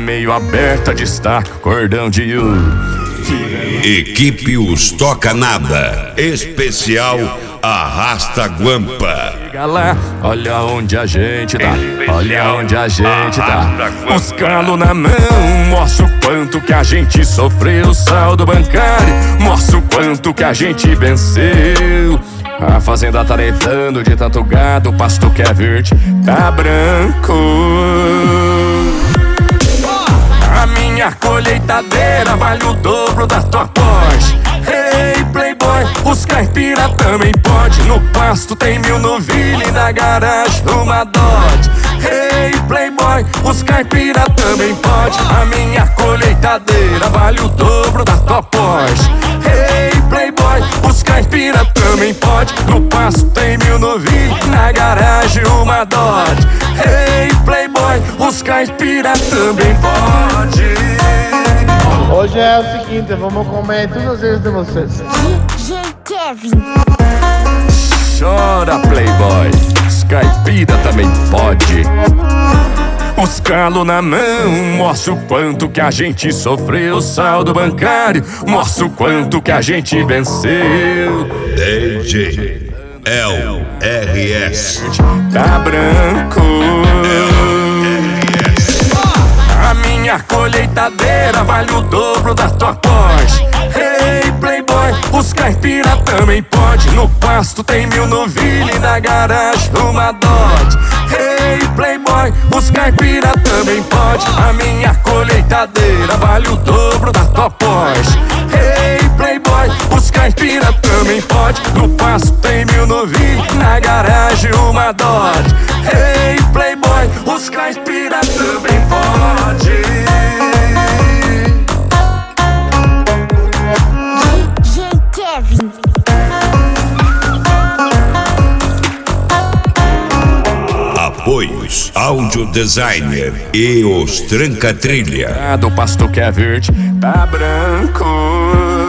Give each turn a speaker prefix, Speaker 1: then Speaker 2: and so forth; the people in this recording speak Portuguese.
Speaker 1: meio aberta, destaca cordão de ouro.
Speaker 2: Equipe Os Toca Nada, especial Arrasta Guampa.
Speaker 1: Chega lá, olha onde a gente tá, olha onde a gente tá. Os calos na mão, mostra o quanto que a gente sofreu. Saldo bancário, mostra o quanto que a gente venceu. A fazenda tá levando de tanto gado, o pasto que é verde tá branco. A minha colheitadeira vale o dobro da tua Porsche. Hey playboy, os caipira também pode. No pasto tem 1000 novilha e na garagem uma Dodge. Hey playboy, os caipira também pode. A minha colheitadeira vale o dobro da tua Porsche. Hey playboy, os caipira também pode. No pasto tem 1000 novilha e na garagem uma Dodge. Hey playboy, os caipira também pode.
Speaker 3: Hoje é o seguinte, vamos comer todos os erros de vocês.
Speaker 4: DJ Kevin.
Speaker 1: Chora playboy, os caipira também pode. Os calos na mão, mostra o quanto que a gente sofreu. Saldo bancário, mostra o quanto que a gente venceu.
Speaker 2: DJ LRS
Speaker 1: Tá branco. A minha colheitadeira vale o dobro da tua Porsche. Hey playboy, os caipira também pode. No pasto tem 1000 novilha e na garagem uma Dodge. Hey playboy, os caipira também pode. A minha colheitadeira vale o dobro da tua Porsche. Hey playboy, os caipira também pode. No pasto tem 1000 novilha e na garagem uma Dodge. Hey playboy, os caipira também pode.
Speaker 4: DJ Kevin.
Speaker 2: Apoios Áudio Designer e os Tranca Trilha.
Speaker 1: Do pasto que é verde tá branco.